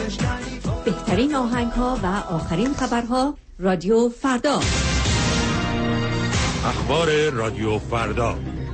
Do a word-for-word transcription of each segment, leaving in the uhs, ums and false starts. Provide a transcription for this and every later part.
بهترین آهنگ‌ها و آخرین خبرها رادیو فردا. اخبار رادیو فردا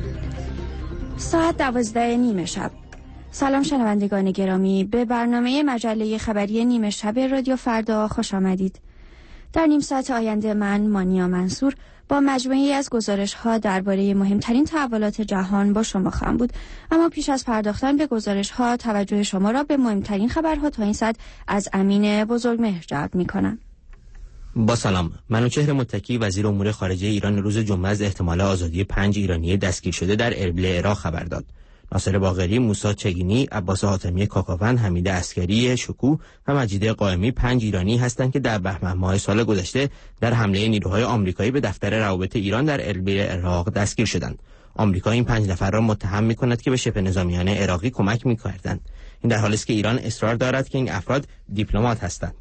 ساعت دوازده نیمه شب. سلام شنوندگان گرامی، به برنامه مجله خبری نیمه شب رادیو فردا خوش آمدید. در نیم ساعت آینده من مانیا منصور با مجموعه‌ای از گزارش‌ها درباره مهمترین تحولات جهان با شما خواهم بود. اما پیش از پرداختن به گزارش‌ها توجه شما را به مهمترین خبرها تا این ساعت از امین بزرگمهر جلب می‌کنم. با سلام، منوچهر متکی وزیر امور خارجه ایران روز جمعه از احتمال آزادی پنج ایرانی دستگیر شده در اربیل عراق خبر داد. ناصر باقری، موسی چگینی، عباس حاتمی کاکاون، حمید عسکری شکوه و مجید قائمی پنج ایرانی هستند که در بهمن ماه سال گذشته در حمله نیروهای آمریکایی به دفتر روابط ایران در اربیل عراق دستگیر شدند. آمریکا این پنج نفر را متهم می‌کند که به شبه نظامیان عراقی کمک می‌کردند. این در حالی است که ایران اصرار دارد که این افراد دیپلمات هستند.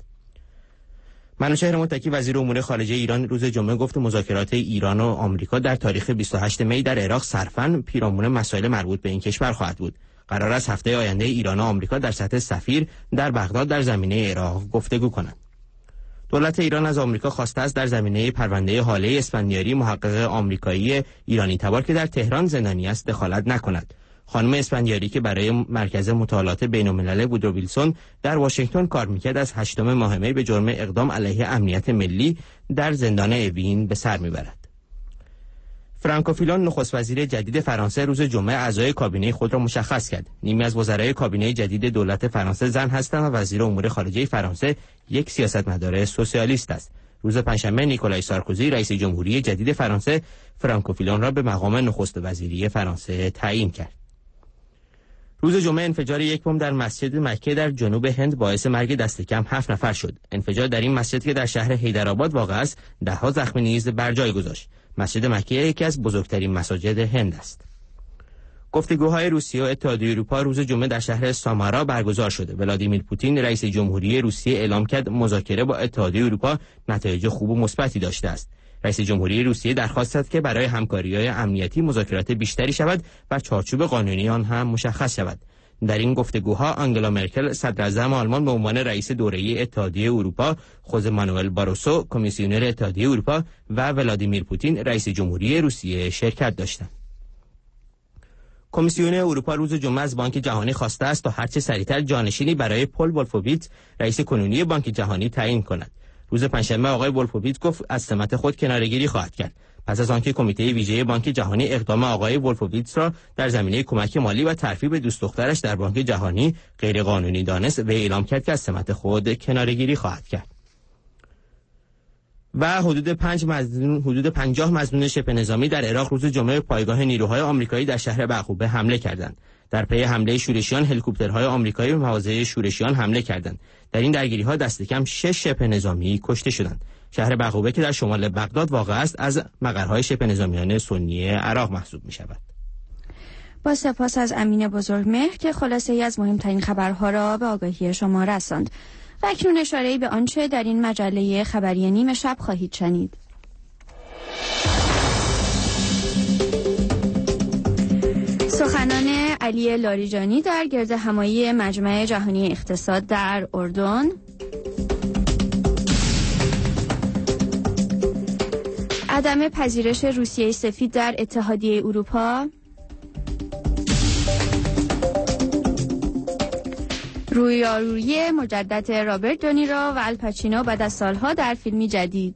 منوچهر متکی وزیر امور خارجه ایران روز جمعه گفت مذاکرات ایران و آمریکا در تاریخ بیست و هشتم می در عراق صرفاً پیرامون مسائل مربوط به این کشور خواهد بود. قرار است هفته آینده ایران و آمریکا در سطح سفیر در بغداد در زمینه عراق گفتگو کنند. دولت ایران از آمریکا خواسته است در زمینه پرونده هاله اسفندیاری محقق آمریکایی ایرانی تبار که در تهران زندانی است دخالت نکند. خانم اسفندیاری که برای مرکز مطالعات بین‌الملل وودرو ویلسون در واشنگتن کار می‌کرد از هشتم ماه می به جرم اقدام علیه امنیت ملی در زندان اوین به سر می‌برد. فرانکو فیلون نخست وزیر جدید فرانسه روز جمعه اعضای کابینه خود را مشخص کرد. نیمی از وزرای کابینه جدید دولت فرانسه زن هستند و وزیر امور خارجه فرانسه یک سیاستمدار سوسیالیست است. روز پنجشنبه نیکولای سارکوزی رئیس جمهوری جدید فرانسه فرانکو فیلون را به مقام نخست وزیری فرانسه تعیین کرد. روز جمعه انفجار یک بمب در مسجد مکه در جنوب هند باعث مرگ دست کم هفت نفر شد. انفجار در این مسجد که در شهر حیدرآباد واقع است، ده ها زخمی نیز بر جای گذاشت. مسجد مکه یکی از بزرگترین مساجد هند است. گفتگوهای روسیه و اتحادیه اروپا روز جمعه در شهر سامارا برگزار شده. ولادیمیر پوتین رئیس جمهوری روسیه اعلام کرد مذاکره با اتحادیه اروپا نتایج خوب و مثبتی داشته است. رئیس جمهوری روسیه درخواست کرد که برای همکاری‌های امنیتی مذاکرات بیشتری شود و چارچوب قانونی آن هم مشخص شود. در این گفتگوها آنگلا مرکل صدراعظم آلمان به عنوان رئیس دوره اتحادیه اروپا، خوزه مانوئل باروسو کمیسیونر اتحادیه اروپا و ولادیمیر پوتین رئیس جمهوری روسیه شرکت داشتند. کمیسیون اروپا روز جمعه از بانک جهانی خواسته است تا هرچه سریعتر جانشینی برای پل ولفوویتز رئیس کنونی بانک جهانی تعیین کند. روز پنجشنبه آقای ولفوویتز گفت از سمت خود کناره‌گیری خواهد کرد پس از آنکه کمیته ویژه بانک جهانی اقدام آقای ولفوویتز را در زمینه کمک مالی و ترفیع دوست دخترش در بانک جهانی غیرقانونی دانست و اعلام کرد که از سمت خود کناره‌گیری خواهد کرد. و حدود پنج مظنون حدود پنجاه مظنون شبه نظامی در عراق روز جمعه پایگاه نیروهای آمریکایی در شهر بعقوبه حمله کردند. در پی حمله شورشیان هلیکوپترهای آمریکایی به مواضع شورشیان حمله کردند. در این درگیری‌ها دست کم شش شبه نظامی کشته شدند. شهر بعقوبه که در شمال بغداد واقع است از مقرهای شبه نظامیان سنی عراق محسوب می‌شود. با سپاس از امین بزرگمهر که خلاصه‌ای از مهمترین خبرها را به آگاهی شما رساند. و اکنون اشاره‌ای به آنچه در این مجله خبری نیمه شب خواهید شنید. سخنان علی لاریجانی در گردهمایی مجمع جهانی اقتصاد در اردن، عدم پذیرش روسیه سفید در اتحادیه اروپا، رویارویی مجدد رابرت دونیرو و الپاچینو بعد از سالها در فیلمی جدید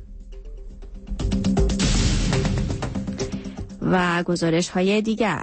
و گزارش‌های دیگر.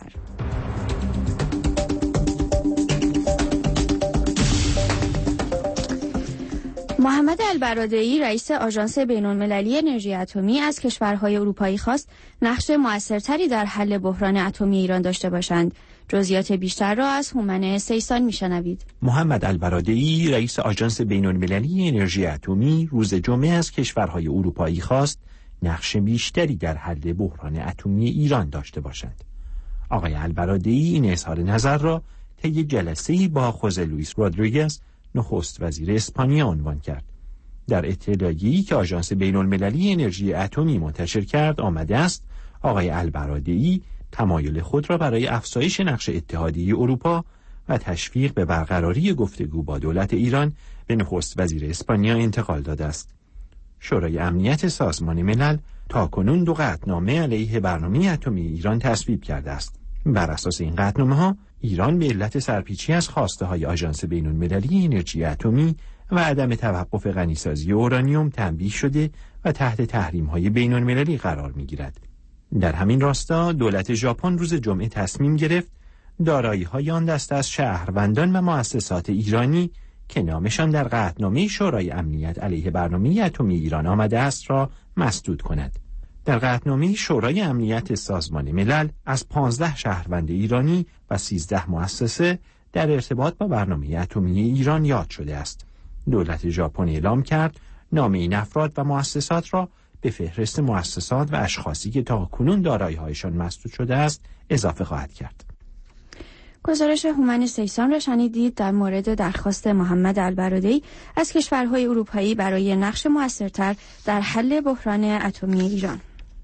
محمد البرادعی رئیس آژانس بین‌المللی انرژی اتمی از کشورهای اروپایی خواست نقش موثرتری در حل بحران اتمی ایران داشته باشند. جزئیات بیشتر را از هومن سیسان میشنوید. محمد البرادعی رئیس آژانس بین‌المللی انرژی اتمی روز جمعه از کشورهای اروپایی خواست نقش بیشتری در حل بحران اتمی ایران داشته باشند. آقای البرادعی این اظهار نظر را طی جلسه‌ای با خوزه لوئیس رودریگز نخست وزیر اسپانیا عنوان کرد. در اطلاعیه‌ای که آژانس بین‌المللی انرژی اتمی منتشر کرد آمده است آقای البرادعی تمایل خود را برای افزایش نقش اتحادیه اروپا و تشویق به برقراری گفتگو با دولت ایران به نخست وزیر اسپانیا انتقال داده است. شورای امنیت سازمان ملل تاکنون دو قطعنامه علیه برنامه اتمی ایران تصویب کرده است. بر اساس این قطعنامه‌ها ایران به علت سرپیچی از خواسته‌های آژانس بین‌المللی انرژی اتمی و عدم توقف غنیسازی اورانیوم تنبیه شده و تحت تحریم‌های بین‌المللی قرار می‌گیرد. در همین راستا دولت ژاپن روز جمعه تصمیم گرفت دارایی‌های آن دسته از شهروندان و مؤسسات ایرانی که نامشان در قطعنامه شورای امنیت علیه برنامه اتمی ایران آمده است را مسدود کند. در قطعنامه شورای امنیت سازمان ملل از پانزده شهروند ایرانی و سیزده مؤسسه در ارتباط با برنامه اتمی ایران یاد شده است. دولت ژاپن اعلام کرد نام این افراد و مؤسسات را به فهرست مؤسسات و اشخاصی که تاکنون دارایی‌هایشان مسدود شده است اضافه خواهد کرد. گزارش هومن سیسان را شنیدید در مورد درخواست محمد البرادعی از کشورهای اروپایی برای نقش مؤثرتر در حل بحران اتمی ایران.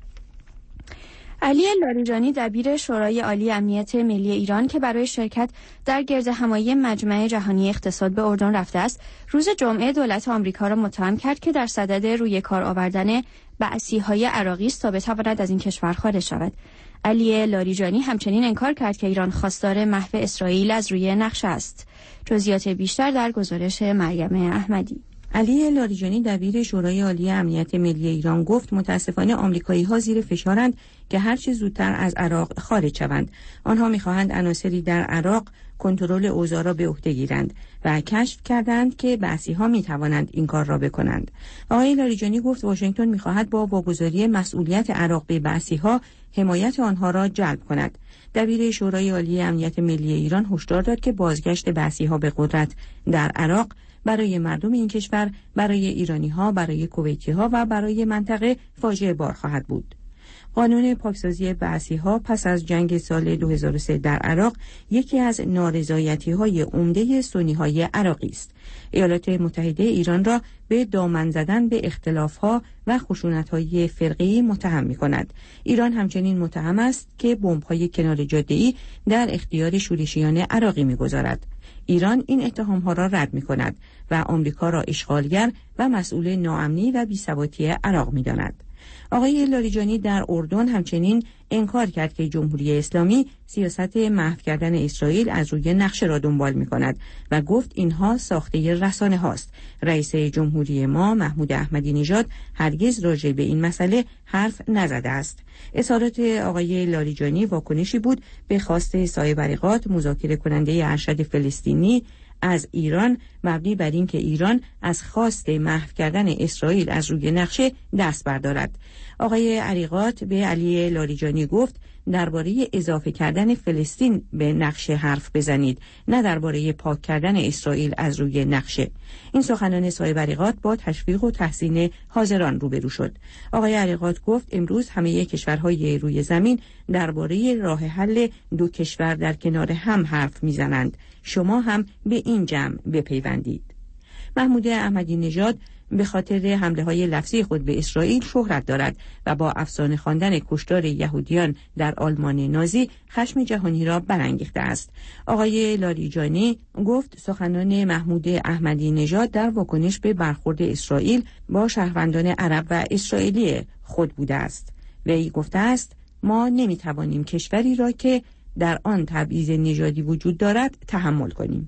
علی لاریجانی دبیر شورای عالی امنیت ملی ایران که برای شرکت در گردهمایی مجمع جهانی اقتصاد به اردن رفته است، روز جمعه دولت آمریکا را متهم کرد که در صدد روی کار آوردن بعثی‌های عراقی است تا بتواند از این کشور خارج شود. علی لاریجانی همچنین انکار کرد که ایران خواستار محو اسرائیل از روی نقشه است. جزئیات بیشتر در گزارش مریم احمدی. علی لاریجانی دبیر شورای عالی امنیت ملی ایران گفت متاسفانه آمریکایی‌ها زیر فشارند که هر چه زودتر از عراق خارج شوند. آنها می‌خواهند عناصری در عراق کنترل اوضاع را به عهده گیرند و کشف کردند که بعثی‌ها می‌توانند این کار را بکنند. آقای لاریجانی گفت واشنگتن می‌خواهد با واگذاری مسئولیت عراق به بعثی‌ها حمایت آنها را جلب کند. دبیر شورای عالی امنیت ملی ایران هشدار داد که بازگشت بعثی‌ها به قدرت در عراق برای مردم این کشور، برای ایرانی‌ها، برای کویتی‌ها و برای منطقه فاجعه بار خواهد بود. قانون پاکسازی بعثی‌ها پس از جنگ سال دو هزار و سه در عراق یکی از نارضایتی‌های عمده سنی‌های عراقی است. ایالات متحده ایران را به دامن زدن به اختلاف‌ها و خشونت‌های فرقه‌ای متهم می‌کند. ایران همچنین متهم است که بمب‌های کنار جاده‌ای در اختیار شورشیان عراقی می‌گذارد. ایران این اتهام‌ها را رد می‌کند و آمریکا را اشغالگر و مسئول ناامنی و بی‌ثباتی عراق می‌داند. آقای لاریجانی در اردن همچنین انکار کرد که جمهوری اسلامی سیاست محو کردن اسرائیل از روی نقشه را دنبال می‌کند و گفت اینها ساخته رسانه هاست. رئیس جمهوری ما محمود احمدی نژاد هرگز راجع به این مسئله حرف نزده است. اظهارات آقای لاریجانی واکنشی بود به خواست سایه بریقات مذاکره کننده ارشد فلسطینی از ایران مبنی بر این که ایران از خواست محو کردن اسرائیل از روی نقشه دست بردارد. آقای عریقات به علی لاریجانی گفت درباره اضافه کردن فلسطین به نقشه حرف بزنید، نه درباره پاک کردن اسرائیل از روی نقشه. این سخنان سایه بریقات با تشویق و تحسین حاضران روبرو شد. آقای عریقات گفت امروز همه کشورهای روی زمین درباره راه حل دو کشور در کنار هم حرف میزنند. شما هم به این جمع بپیوندید. محمود احمدی نژاد به خاطر حمله های لفظی خود به اسرائیل شهرت دارد و با افسانه خواندن کشتار یهودیان در آلمان نازی خشم جهانی را برانگیخته است. آقای لاریجانی گفت سخنان محمود احمدی نژاد در واکنش به برخورد اسرائیل با شهروندان عرب و اسرائیلی خود بوده است. وی گفته است ما نمیتوانیم کشوری را که در آن تبعیض نژادی وجود دارد تحمل کنیم.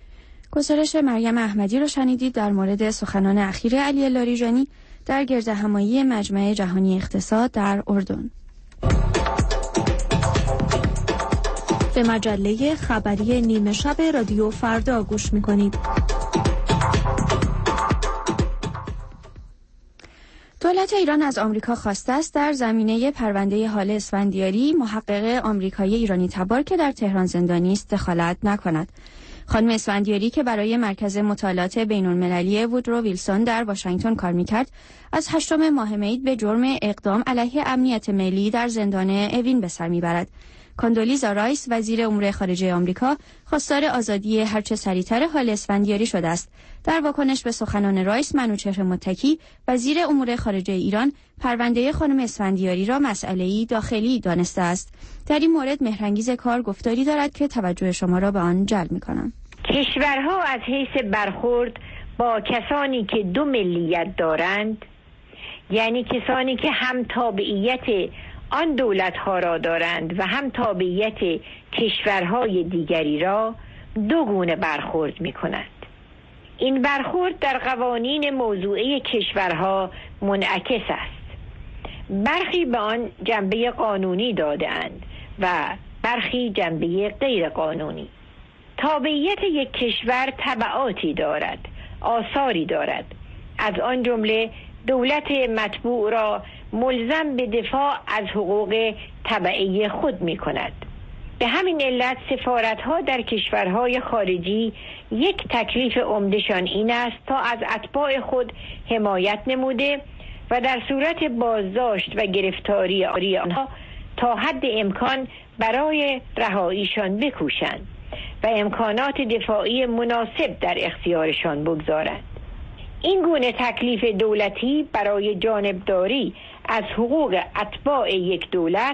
گزارش مریم احمدی را شنیدید در مورد سخنان اخیر علی لاریجانی در گردهمایی مجمع جهانی اقتصاد در اردن. به مجله خبری نیمه شب رادیو فردا گوش می‌کنید. دولت ایران از آمریکا خواسته است در زمینه پرونده هاله اسفندیاری محقق آمریکایی ایرانی تبار که در تهران زندانی است دخالت نکند. خانم اسفندیاری که برای مرکز مطالعات بین‌المللی وودرو ویلسون در واشنگتن کار می‌کرد، از هشتم ماه می به جرم اقدام علیه امنیت ملی در زندان اوین به سر می‌برد. کاندولیزا رایس وزیر امور خارجه آمریکا خواستار آزادی هرچه سریعتر حال اسفندیاری شده است. در واکنش به سخنان رایس، منوچهر متکی وزیر امور خارجه ایران پرونده خانم اسفندیاری را مسئله‌ای داخلی دانسته است. در این مورد مهرانگیز کار گفتاری دارد که توجه شما را به آن جلب می‌کنم. کشورها از حیث برخورد با کسانی که دو ملیت دارند، یعنی کسانی که هم تابعیت آن دولت‌ها را دارند و هم تابعیت کشورهای دیگری را، دو گونه برخورد می‌کنند. این برخورد در قوانین موضوعه کشورها منعکس است. برخی به آن جنبه قانونی داده‌اند و برخی جنبه غیر قانونی. تابعیت یک کشور تبعاتی دارد، آثاری دارد. از آن جمله دولت متبوع را ملزم به دفاع از حقوق تبعی خود می کند. به همین علت سفارت‌ها در کشورهای خارجی یک تکلیف عمده‌شان این است تا از اتباع خود حمایت نموده و در صورت بازداشت و گرفتاری آنها تا حد امکان برای رهاییشان بکوشند و امکانات دفاعی مناسب در اختیارشان بگذارند. این گونه تکلیف دولتی برای جانبداری از حقوق اتباع یک دولت،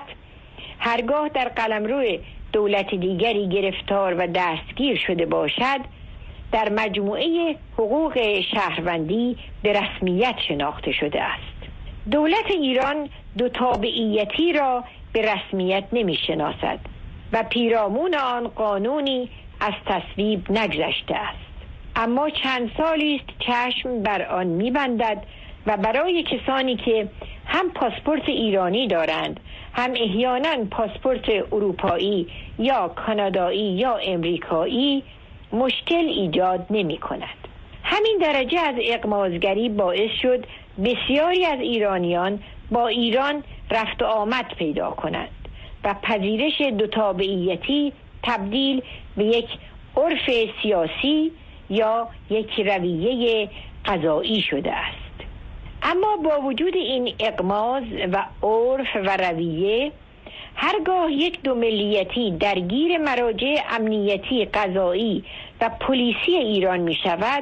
هرگاه در قلمرو دولت دیگری گرفتار و دستگیر شده باشد، در مجموعه حقوق شهروندی به رسمیت شناخته شده است. دولت ایران دو تابعیتی را به رسمیت نمی شناسد و پیرامون آن قانونی از تصویب نگذشته است. اما چند سالی است چشم بر آن می‌بندد و برای کسانی که هم پاسپورت ایرانی دارند، هم احیانا پاسپورت اروپایی یا کانادایی یا امریکایی، مشکل ایجاد نمی‌کند. همین درجه از اغماضگری باعث شد بسیاری از ایرانیان با ایران رفت و آمد پیدا کنند و پذیرش دو تابعیتی تبدیل به یک عرف سیاسی یا یک رویه قضایی شده است. اما با وجود این اغماض و عرف و رویه، هرگاه یک دو ملیتی درگیر مراجع امنیتی، قضایی و پلیسی ایران می شود،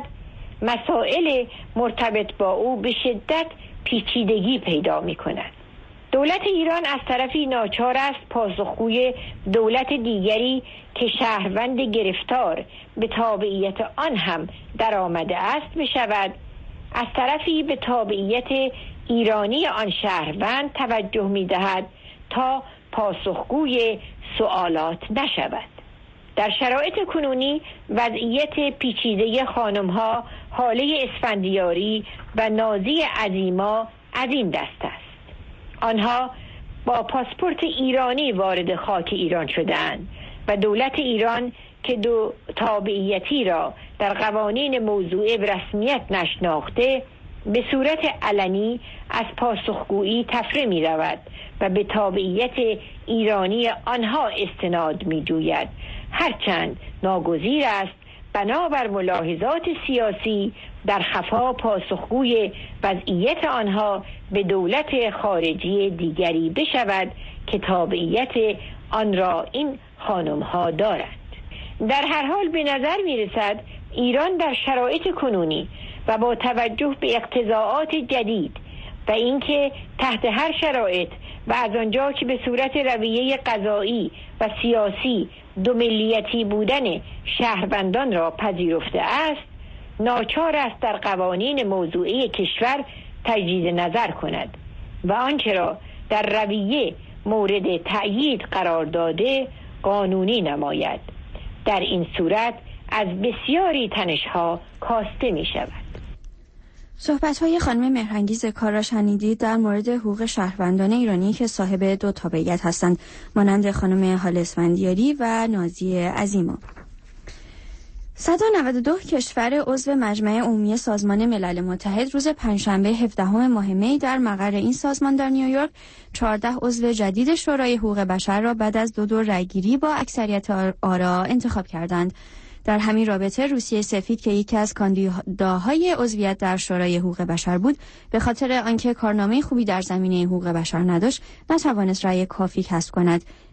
مسائل مرتبط با او به شدت پیچیدگی پیدا می کند. دولت ایران از طرفی ناچار است پاسخگوی دولت دیگری که شهروند گرفتار به تابعیت آن هم در آمده است بشود، از طرفی به تابعیت ایرانی آن شهروند توجه می دهد تا پاسخگوی سوالات نشود. در شرایط کنونی وضعیت پیچیده خانم‌ها حاله اسفندیاری و نازی عظیما از این دست است. آنها با پاسپورت ایرانی وارد خاک ایران شده‌اند و دولت ایران که دو تابعیتی را در قوانین موضوعه به رسمیت نشناخته، به صورت علنی از پاسخگویی تفره می رود و به تابعیت ایرانی آنها استناد می جوید، هرچند ناگزیر است بنابر ملاحظات سیاسی در خفا پاسخگوی وضعیت آنها به دولت خارجی دیگری بشود که تابعیت آن را این خانم‌ها دارند. در هر حال به نظر می رسد ایران در شرایط کنونی و با توجه به اقتضاعات جدید و اینکه تحت هر شرایط و از آنجا که به صورت رویه قضایی و سیاسی دو ملیتی بودن شهروندان را پذیرفته است، ناچار است در قوانین موضوعی کشور تجدید نظر کند و آنچه را در رویه مورد تأیید قرار داده قانونی نماید. در این صورت از بسیاری تنش‌ها کاسته می شود. صحبت‌های خانم مهرانگیز کار را شنیدید در مورد حقوق شهروندان ایرانی که صاحب دو تابعیت هستند، مانند خانم هاله اسفندیاری و نازی عظیما. صد و نود و دو کشور عضو مجمع عمومی سازمان ملل متحد روز پنجشنبه هفدهم ماه می در مقر این سازمان در نیویورک چهارده عضو جدید شورای حقوق بشر را بعد از دو دور رأیگیری با اکثریت آرا انتخاب کردند. در همین رابطه روسیه سفید که یکی از کاندیداهای عضویت در شورای حقوق بشر بود، به خاطر آنکه کارنامه خوبی در زمینه حقوق بشر نداشت، نتوانست رأی کافی کسب کند.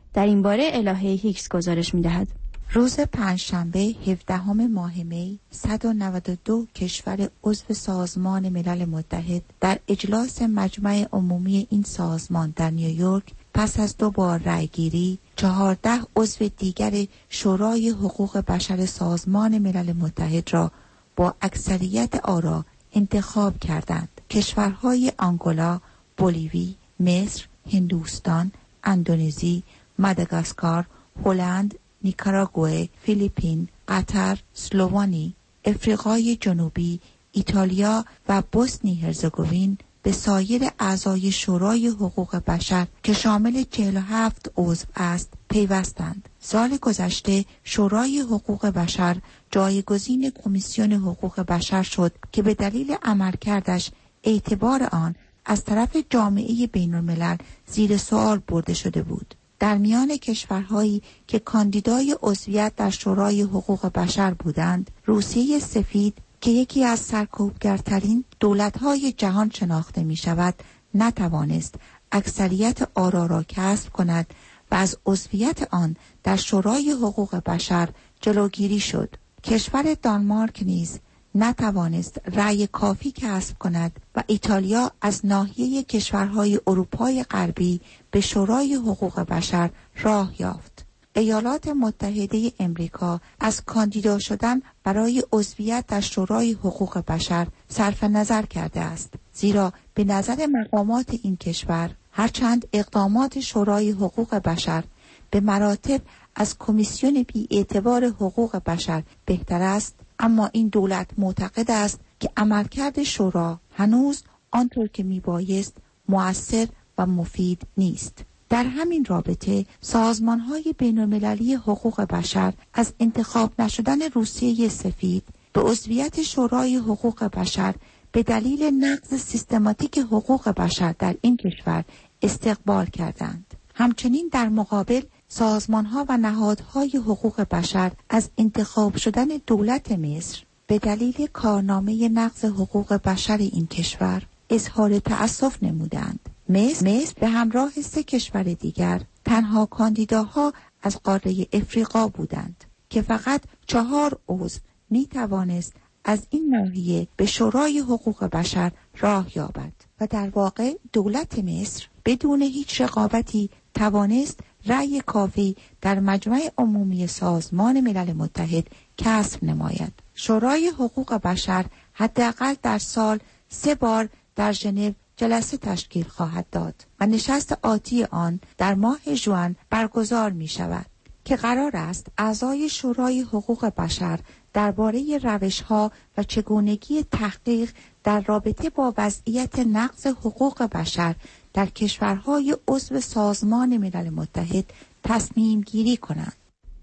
در این باره الهه هیکس گزارش می‌دهد. روز پنجشنبه هفدهم ماه می صد و نود و دو کشور عضو سازمان ملل متحد در اجلاس مجمع عمومی این سازمان در نیویورک پس از دو بار رأیگیری چهارده عضو دیگر شورای حقوق بشر سازمان ملل متحد را با اکثریت آرا انتخاب کردند. کشورهای آنگولا، بولیوی، مصر، هندوستان، اندونزی، ماداگاسکار، هلند، نیکاراگوئه، فیلیپین، قطر، اسلوونی، افریقای جنوبی، ایتالیا و بوسنی هرزگوین به سایر اعضای شورای حقوق بشر که شامل چهل و هفت عضو است پیوستند. سال گذشته شورای حقوق بشر جایگزین کمیسیون حقوق بشر شد که به دلیل عملکردش اعتبار آن از طرف جامعه بین‌الملل زیر سوال برده شده بود. در میان کشورهایی که کاندیدای عضویت در شورای حقوق بشر بودند، روسیه سفید که یکی از سرکوبگرترین دولت‌های جهان شناخته می‌شود، نتوانست اکثریت آرا را کسب کند و از عضویت آن در شورای حقوق بشر جلوگیری شد. کشور دانمارک نیز نتوانست رأی کافی کسب کند و ایتالیا از ناحیه کشورهای اروپای غربی به شورای حقوق بشر راه یافت. ایالات متحده امریکا از کاندیدا شدن برای عضویت در شورای حقوق بشر صرف نظر کرده است، زیرا به نظر مقامات این کشور هرچند اقدامات شورای حقوق بشر به مراتب از کمیسیون بی‌اعتبار حقوق بشر بهتر است، اما این دولت معتقد است که عملکرد شورا هنوز آنطور که میبایست مؤثر و مفید نیست. در همین رابطه سازمان‌های بین‌المللی حقوق بشر از انتخاب نشدن روسیه سفید به عضویت شورای حقوق بشر به دلیل نقض سیستماتیک حقوق بشر در این کشور استقبال کردند. همچنین در مقابل سازمان‌ها و نهادهای حقوق بشر از انتخاب شدن دولت مصر به دلیل کارنامه نقض حقوق بشر این کشور اظهار تأسف نمودند. مصر, مصر به همراه سه کشور دیگر تنها کاندیداها از قاره افریقا بودند که فقط چهار عضو می توانست از این ناحیه به شورای حقوق بشر راه یابد و در واقع دولت مصر بدون هیچ رقابتی توانست رأی کافی در مجمع عمومی سازمان ملل متحد کسب نماید. شورای حقوق بشر حداقل در سال سه بار در ژنو جلسه تشکیل خواهد داد و نشست آتی آن در ماه ژوئن برگزار می شود که قرار است اعضای شورای حقوق بشر درباره روش‌ها و چگونگی تحقیق در رابطه با وضعیت نقض حقوق بشر در کشورهای عضو سازمان ملل متحد تصمیم گیری کنند.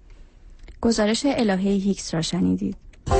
گزارش الهه هیکس را شنیدید.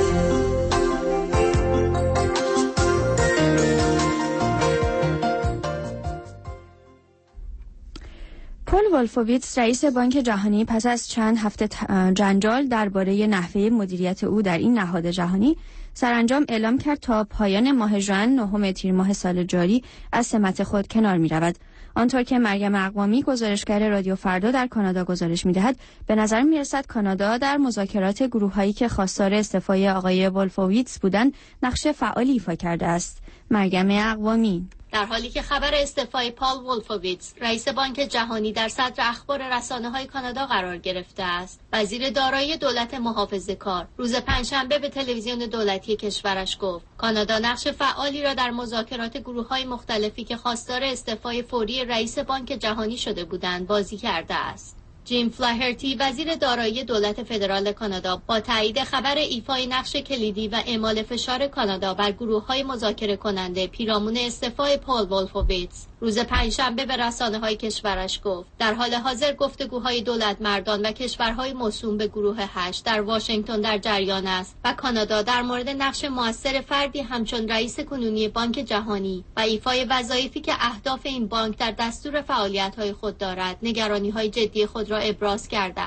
پل ولفوویتس رئیس بانک جهانی پس از چند هفته جنجال درباره نحوه مدیریت او در این نهاد جهانی سرانجام اعلام کرد تا پایان ماه ژوئن نهم تیر ماه سال جاری از سمت خود کنار می رود. آنطور که مریم اقوامی گزارشگر رادیو فردا در کانادا گزارش می دهد، به نظر می رسد کانادا در مذاکرات گروه‌هایی که خواستار استعفای آقای ولفوویتس بودند نقش فعالی ایفا کرده است. مریم اقوامی: در حالی که خبر استعفای پال ولفوویتس رئیس بانک جهانی در صدر اخبار رسانه‌های کانادا قرار گرفته است، وزیر دارایی دولت محافظه‌کار روز پنجشنبه به تلویزیون دولتی کشورش گفت کانادا نقش فعالی را در مذاکرات گروه‌های مختلفی که خواستار استعفای فوری رئیس بانک جهانی شده بودند بازی کرده است. جیم فلاهرتی وزیر دارایی دولت فدرال کانادا با تایید خبر ایفای نقش کلیدی و اعمال فشار کانادا بر گروه‌های مذاکره کننده پیرامون استعفای پال ولفوویتس روز پنجشنبه به رسانه‌های کشورش گفت در حال حاضر گفتگوهای دولت مردان و کشورهای موسوم به گروه هشت در واشنگتن در جریان است و کانادا در مورد نقش موثر فردی همچون رئیس کنونی بانک جهانی و ایفای وظایفی که اهداف این بانک در دستور فعالیت‌های خود دارد نگرانی‌های جدی خود را ابراز کرده است.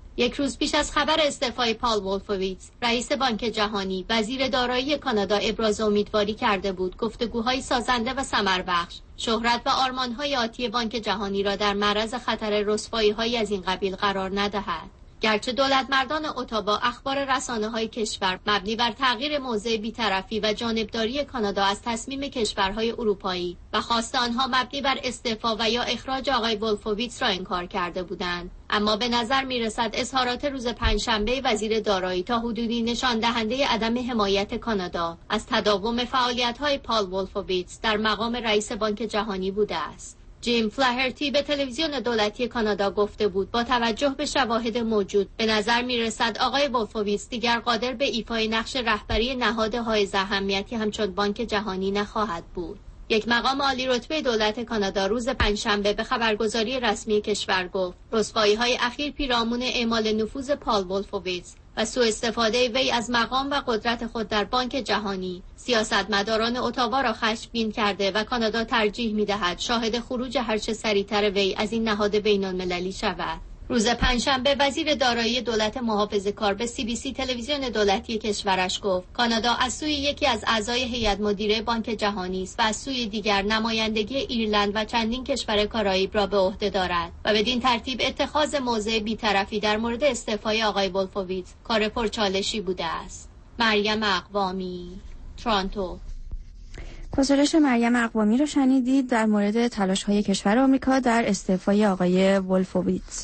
یک روز پیش از خبر استعفای پال ولفوویتز، رئیس بانک جهانی، وزیر دارایی کانادا ابراز امیدواری کرده بود گفتگوهای سازنده و ثمربخش شهرت و آرمان‌های آتی بانک جهانی را در معرض خطر رسوایی‌هایی از این قبیل قرار ندهد. گرچه دولتمردان اتاوا اخبار رسانه‌های کشور مبنی بر تغییر موضع بی‌طرفی و جانبداری کانادا از تصمیم کشورهای اروپایی و خواست آنها مبنی بر استعفا و یا اخراج آقای ولفوویتز را انکار کرده بودند، اما به نظر می‌رسد اظهارات روز پنجشنبه وزیر دارایی تا حدودی نشان دهنده عدم حمایت کانادا از تداوم فعالیت‌های پال ولفوویتز در مقام رئیس بانک جهانی بوده است. جیم فلاهرتی به تلویزیون دولتی کانادا گفته بود با توجه به شواهد موجود به نظر می رسد آقای ولفوویتز دیگر قادر به ایفای نقش رهبری نهاد حائز اهمیتی همچون بانک جهانی نخواهد بود. یک مقام عالی رتبه دولت کانادا روز پنجشنبه به خبرگزاری رسمی کشور گفت رسوایی‌های اخیر پیرامون اعمال نفوذ پال ولفوویتز و سوء استفاده وی از مقام و قدرت خود در بانک جهانی سیاستمداران اتاوا را خشمگین کرده و کانادا ترجیح می‌دهد شاهد خروج هرچه سریعتر وی از این نهاد بین‌المللی شود. روز پنجشنبه وزیر دارایی دولت محافظه‌کار به سی بی سی تلویزیون دولتی کشورش گفت کانادا از سوی یکی از اعضای هیئت مدیره بانک جهانی است و از سوی دیگر نمایندگی ایرلند و چندین کشور کارائیب را به عهده دارد و بدین ترتیب اتخاذ موضع بی‌طرفی در مورد استعفای آقای ولفوویتز کار پرچالشی بوده است. مریم اقوامی، تورنتو. گزارش مریم اقوامی را شنیدید در مورد تلاش‌های کشور آمریکا در استعفای آقای ولفوویتز.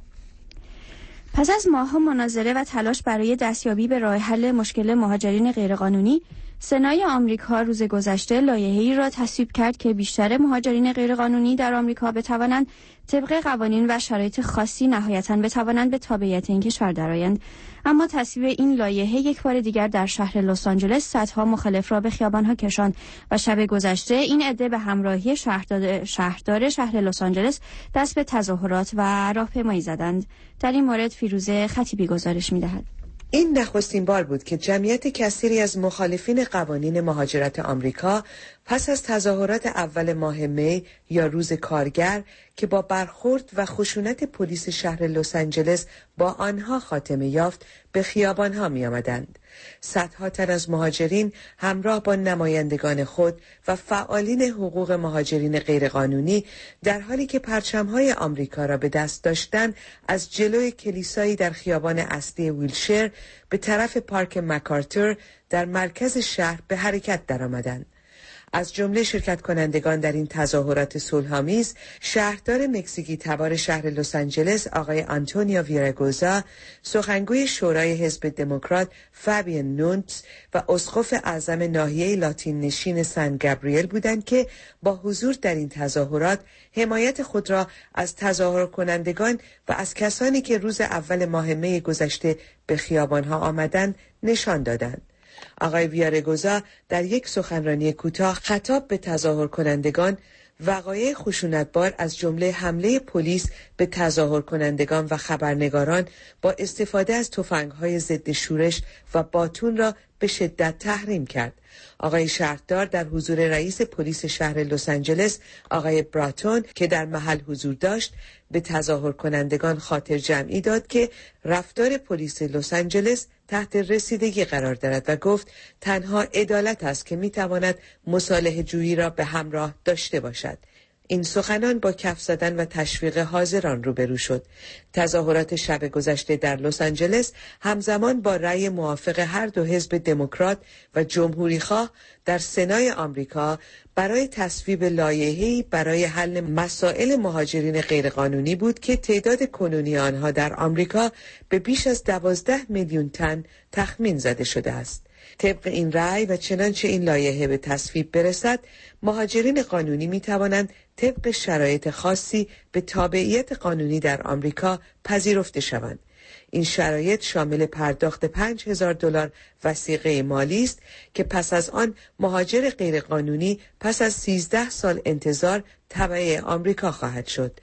پس از ماه‌ها مناظره و تلاش برای دستیابی به راه حل مشکل مهاجرین غیرقانونی، سنای آمریکا روز گذشته لایحه‌ای را تصویب کرد که بیشتر مهاجرین غیرقانونی در آمریکا بتوانند طبق قوانین و شرایط خاصی نهایتاً بتوانند به تابعیت این کشور درآیند. اما تصویب این لایحه یک بار دیگر در شهر لس آنجلس صدها مخالف را به خیابان‌ها کشاند و شب گذشته این عده به همراهی شهردار شهردار شهر لس آنجلس دست به تظاهرات و راهپیمایی زدند. در این مورد فیروزه خطیبی گزارش می‌دهد. این نخستین بار بود که جمعیت کثیری از مخالفین قوانین مهاجرت آمریکا پس از تظاهرات اول ماه می یا روز کارگر که با برخورد و خشونت پلیس شهر لس آنجلس با آنها خاتمه یافت به خیابانها می آمدند. صدها تن از مهاجرین همراه با نمایندگان خود و فعالین حقوق مهاجرین غیرقانونی در حالی که پرچم‌های آمریکا را به دست داشتند از جلوی کلیسایی در خیابان اصلی ویلشر به طرف پارک مکارتور در مرکز شهر به حرکت درآمدند. از جمله شرکت کنندگان در این تظاهرات صلح‌آمیز شهردار مکزیکی تبار شهر لس آنجلس آقای آنتونیو ویراگوزا، سخنگوی شورای حزب دموکرات فابین نونتز و اسقف اعظم ناحیه لاتین نشین سن گابریل بودند که با حضور در این تظاهرات حمایت خود را از تظاهر کنندگان و از کسانی که روز اول ماه می گذشته به خیابانها آمدند نشان دادند. آقای ویارگوزا در یک سخنرانی کوتاه خطاب به تظاهر کنندگان وقایع خشونتبار از جمله حمله پلیس به تظاهر کنندگان و خبرنگاران با استفاده از تفنگ‌های ضد شورش و باتون را به شدت تحریم کرد. آقای شهردار در حضور رئیس پلیس شهر لس آنجلس آقای براتون که در محل حضور داشت به تظاهر کنندگان خاطر جمعی داد که رفتار پلیس لس آنجلس تحت رسیدگی قرار دارد و گفت تنها عدالت است که میتواند مصالحه جویی را به همراه داشته باشد. این سخنان با کف زدن و تشویق حاضران روبرو شد. تظاهرات شب گذشته در لس آنجلس همزمان با رأی موافق هر دو حزب دموکرات و جمهوری‌خواه در سنای آمریکا برای تصویب لایحه‌ای برای حل مسائل مهاجرین غیرقانونی بود که تعداد کنونی آنها در آمریکا به بیش از دوازده میلیون تن تخمین زده شده است. طبق این رأی و چنانچه این لایحه به تصویب برسد، مهاجرین قانونی می توانند طبق شرایط خاصی به تابعیت قانونی در آمریکا پذیرفته شوند. این شرایط شامل پرداخت پنج هزار دلار وثیقه مالی است که پس از آن مهاجر غیرقانونی پس از سیزده سال انتظار تبع آمریکا خواهد شد.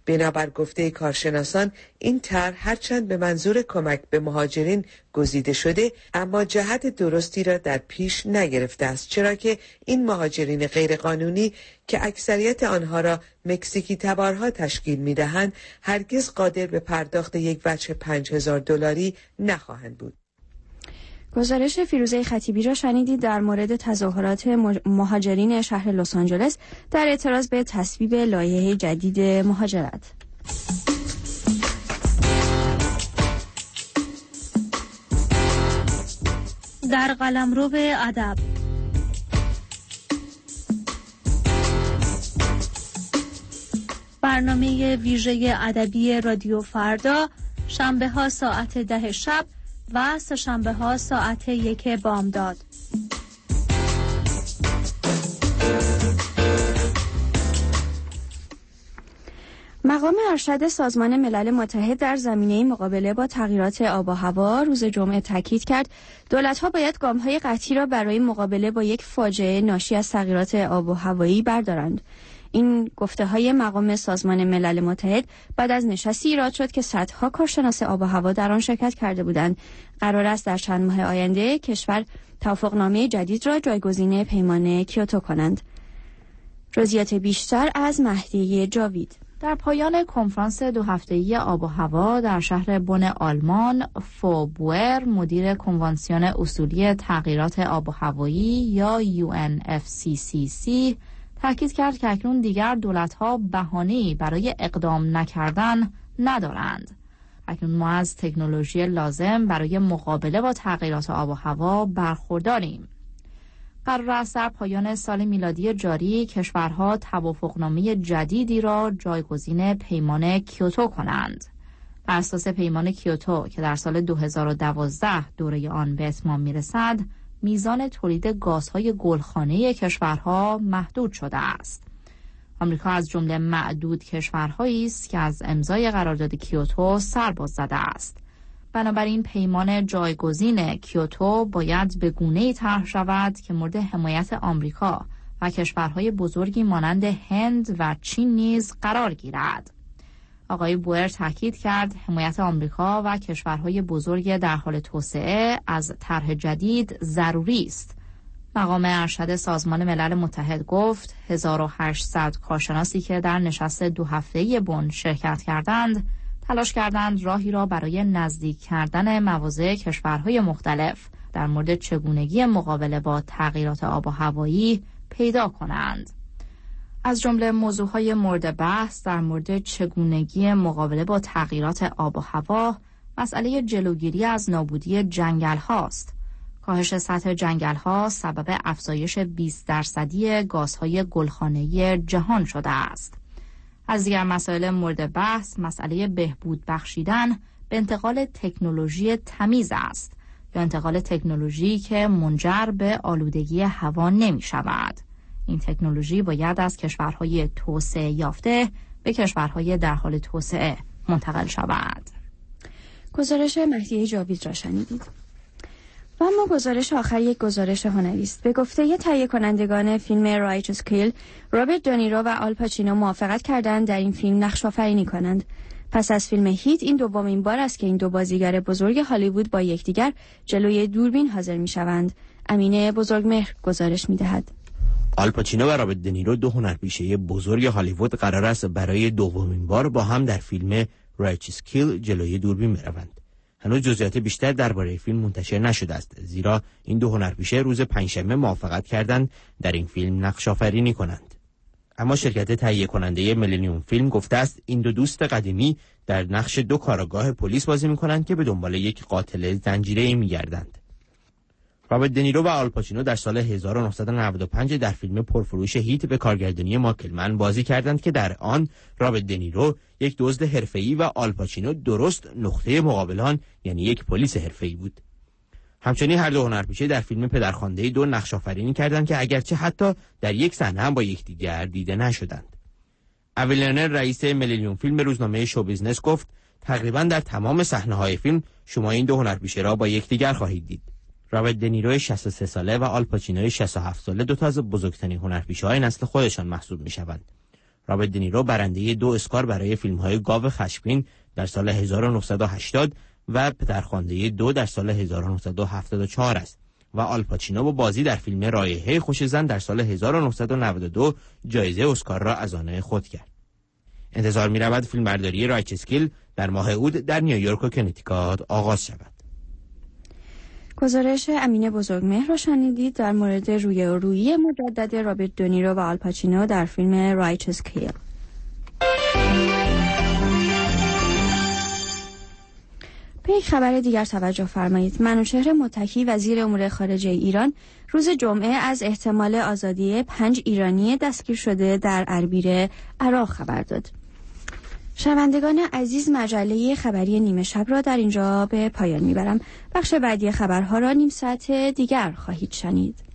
بنابر گفته کارشناسان این طرح هرچند به منظور کمک به مهاجرین گزیده شده اما جهت درستی را در پیش نگرفته است، چرا که این مهاجرین غیرقانونی که اکثریت آنها را مکزیکی تبارها تشکیل می‌دهند هرگز قادر به پرداخت یک وجه پنج هزار دلاری نخواهند بود. گزارش فیروزه خطیبی را شنیدید در مورد تظاهرات مهاجرین شهر لس آنجلس در اعتراض به تصویب لایحه جدید مهاجرت. در قلمرو ادب برنامه ویژه ادبی رادیو فردا، شنبه ها ساعت ده شب و سه‌شنبه ها ساعت یک بامداد. مقام ارشد سازمان ملل متحد در زمینه مقابله با تغییرات آب و هوا روز جمعه تاکید کرد دولت‌ها باید گام‌های قطعی را برای مقابله با یک فاجعه ناشی از تغییرات آب و هوایی بردارند. این گفته‌های مقام سازمان ملل متحد بعد از نشستی ایراد شد که صدها کارشناس آب و هوا در آن شرکت کرده بودند. قرار است در چند ماه آینده کشور توافقنامه جدید را جایگزین پیمان کیوتو کنند. جزئیات بیشتر از مهدی جاوید. در پایان کنفرانس دو هفته‌ای آب و هوا در شهر بن آلمان، فوبوئر مدیر کنوانسیون اصولی تغییرات آب و هوایی یا یو ان اف سی سی سی تاکید کرد که اکنون دیگر دولت‌ها بهانه‌ای برای اقدام نکردن ندارند. اکنون ما از تکنولوژی لازم برای مقابله با تغییرات آب و هوا برخورداریم. قرار است در پایان سال میلادی جاری کشورها توافقنامه جدیدی را جایگزین پیمان کیوتو کنند. بر اساس پیمان کیوتو که در سال دو هزار و دوازده دوره آن به اتمام میرسد، میزان تولید گازهای گلخانه کشورها محدود شده است. آمریکا از جمله معدود کشورهایی است که از امضای قرارداد کیوتو سرباز زده است. بنابراین پیمان جایگزین کیوتو باید به گونه‌ای طرح شود که مورد حمایت آمریکا و کشورهای بزرگی مانند هند و چین نیز قرار گیرد. آقای بوئر تاکید کرد حمایت آمریکا و کشورهای بزرگ در حال توسعه از طرح جدید ضروری است. مقام ارشد سازمان ملل متحد گفت هزار و هشتصد کارشناسی که در نشست دو هفته‌ای بن شرکت کردند تلاش کردند راهی را برای نزدیک کردن مواضع کشورهای مختلف در مورد چگونگی مقابله با تغییرات آب و هوایی پیدا کنند. از جمله موضوعهای مورد بحث در مورد چگونگی مقابله با تغییرات آب و هوا، مسئله جلوگیری از نابودی جنگل هاست. کاهش سطح جنگل ها سبب افزایش بیست درصدی گازهای گلخانه‌ای جهان شده است. از دیگر مسائل مورد بحث، مسئله بهبود بخشیدن به انتقال تکنولوژی تمیز است یا انتقال تکنولوژی که منجر به آلودگی هوا نمی شود. این تکنولوژی باید از کشورهای توسعه یافته به کشورهای در حال توسعه منتقل شود. گزارش مهدی جاوید را شنیدید. و اما گزارش آخر یک گزارش هنری است. به گفته تهیه کنندگان فیلم رایچس کیل، رابرت دنیرو و آل پاچینو موافقت کردند در این فیلم نقش آفرینی کنند. پس از فیلم هیت این دومین بار است که این دو بازیگر بزرگ هالیوود با یکدیگر جلوی دوربین حاضر می‌شوند. امینه بزرگمهر گزارش می‌دهد. آل پاچینو و رابرت دنیرو دو هنرپیشه بزرگ هالیوود قرار است برای دومین بار با هم در فیلم رایچس کیل جلوی دوربین بروند. هنوز جزئیات بیشتر درباره فیلم منتشر نشده است، زیرا این دو هنرپیشه روز پنجشنبه موافقت کردند در این فیلم نقش آفرینی کنند. اما شرکت تهیه کننده میلینیوم فیلم گفته است این دو دوست قدیمی در نقش دو کارآگاه پلیس بازی می‌کنند که به دنبال یک قاتل زنجیره‌ای می‌گردند. رابرت دنیرو و آل پاچینو در سال هزار و نهصد و نود و پنج در فیلم پرفروش هیت به کارگردانی مایکل من بازی کردند که در آن رابرت دنیرو یک دزد حرفه‌ای و آل پاچینو درست نقطه مقابل آن یعنی یک پلیس حرفه‌ای بود. همچنین هر دو هنرپیشه در فیلم پدرخوانده دو نقش آفرینی کردند که اگرچه حتی در یک صحنه هم با یکدیگر دیده نشدند. اویلرنر رئیس میلینیوم فیلم به روزنامه شو بیزنس گفت تقریبا در تمام صحنه‌های فیلم شما این دو هنرپیشه را با یکدیگر خواهید دید. رابرت دنیرو شصت و سه ساله و آل پاچینو شصت و هفت ساله دو تا از بزرگترین هنرپیشه‌های نسل خودشان محسوب می‌شوند. رابرت دنیرو برنده دو اسکار برای فیلم‌های گاو خشمگین در سال هزار و نهصد و هشتاد و پدرخوانده دو در سال هزار و نهصد و هفتاد و چهار است و آل پاچینو با بازی در فیلم رایحه خوش زن در سال هزار و نهصد و نود و دو جایزه اسکار را از آن خود کرد. انتظار می‌رود فیلمبرداری رایچس کیل در ماه اود در نیویورک و کنتیکات آغاز شود. گزارش امین بزرگمهر را شنیدید در مورد روی و رویی مجدد رابرت دنیرو و آل پاچینو در فیلم رایچس کیل. به یک خبر دیگر توجه فرمایید. منوچهر متکی وزیر امور خارجه ایران روز جمعه از احتمال آزادی پنج ایرانی دستگیر شده در اربیل عراق خبر داد. شنوندگان عزیز، مجله خبری نیمه شب را در اینجا به پایان میبرم. بخش بعدی خبرها را نیم ساعت دیگر خواهید شنید.